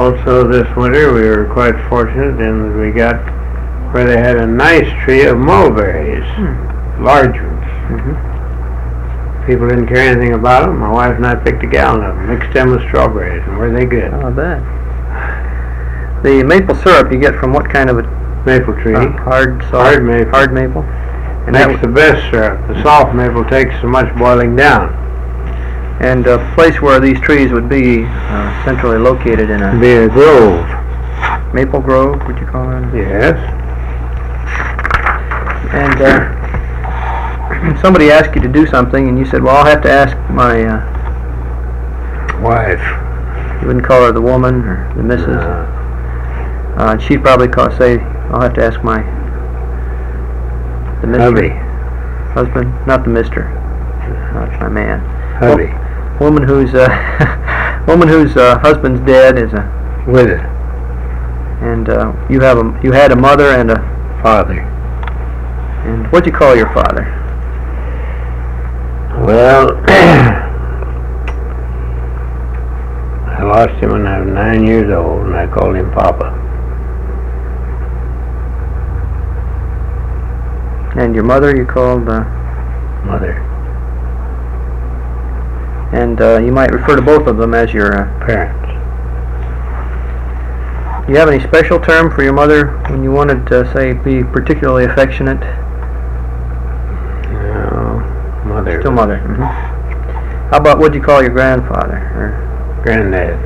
also this winter we were quite fortunate in that we got where they had a nice tree of mulberries, large ones. People didn't care anything about them. My wife and I picked a gallon of them, mixed them with strawberries, and were they good. Oh, I bet. The maple syrup you get from what kind of a maple tree? Hard maple. Hard maple. And that's the best syrup. The soft maple takes so much boiling down. And a place where these trees would be centrally located in a grove. Maple grove, would you call it? Yes. And somebody asked you to do something, and you said, "Well, I'll have to ask my wife." You wouldn't call her the woman or the missus. She'd probably say, "I'll have to ask the Mr. husband, not the Mister, not my man." Hubby. Woman whose husband's dead is a widow. And you had a mother and a father. And what'd you call your father? Well, I lost him when I was 9 years old, and I called him Papa. And your mother you called? Mother. And you might refer to both of them as your parents. Do you have any special term for your mother when you wanted to, say, be particularly affectionate? No, mother. Still mother. How about what'd you call your grandfather? Or granddad.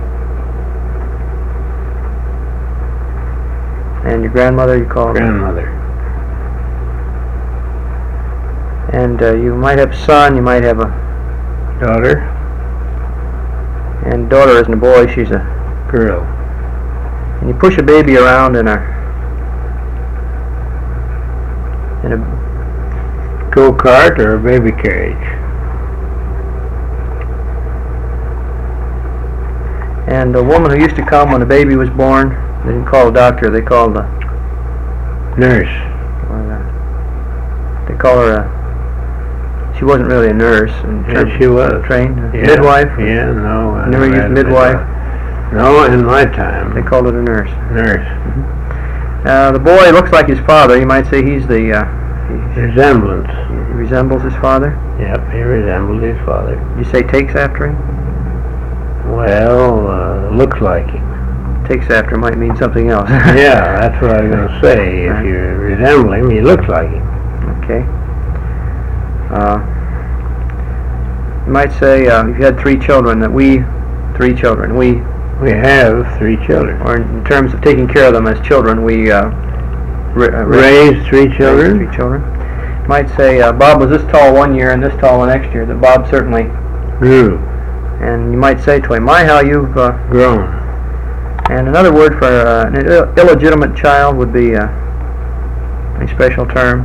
And your grandmother you called? Grandmother. And you might have a son, you might have a daughter. And daughter isn't a boy, she's a girl. And you push a baby around in a go-kart or a baby carriage. And a woman who used to come when a baby was born, they didn't call a doctor, they called a nurse. They call her she wasn't really a nurse. Yes, she was. Trained? Midwife? Yeah, no. Never used midwife? No, in my time. They called it a nurse. Nurse. The boy looks like his father. You might say he's the... resemblance. He resembles his father? Yep, he resembles his father. You say takes after him? Well, looks like him. Takes after might mean something else. Yeah, that's what I was going to say. If you resemble him, he looks like him. Okay. You might say if you had 3 children, that we have 3 children. Or in terms of taking care of them as children, we raised 3 children. Raised 3 children. You might say Bob was this tall one year and this tall the next year. That Bob certainly grew. And you might say to him, "My, how you've grown." And another word for an illegitimate child would be a special term.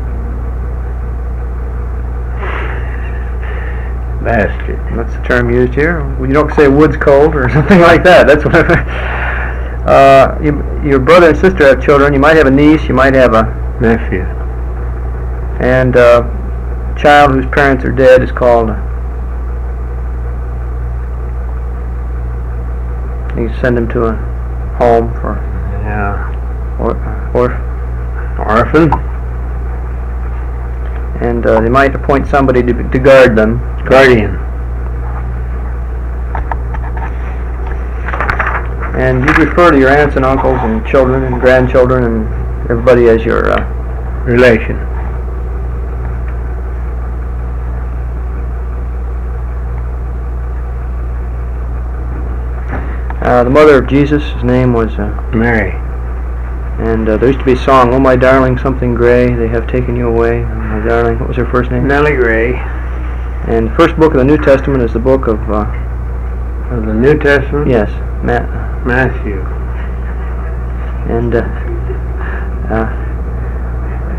Bastard. That's the term used here. You don't say wood's cold or something like that. That's what. Your brother and sister have children. You might have a niece. You might have a nephew. And a child whose parents are dead is called. You send them to a home for. Orphan. And they might appoint somebody to guard them. Guardian. And you refer to your aunts and uncles and children and grandchildren and everybody as your relation. The mother of Jesus, his name was Mary. And there used to be a song, "Oh my darling, something gray, they have taken you away." Oh my darling, what was her first name? Nellie Gray. And the first book of the New Testament is the book of the New Testament? Yes, Matthew. And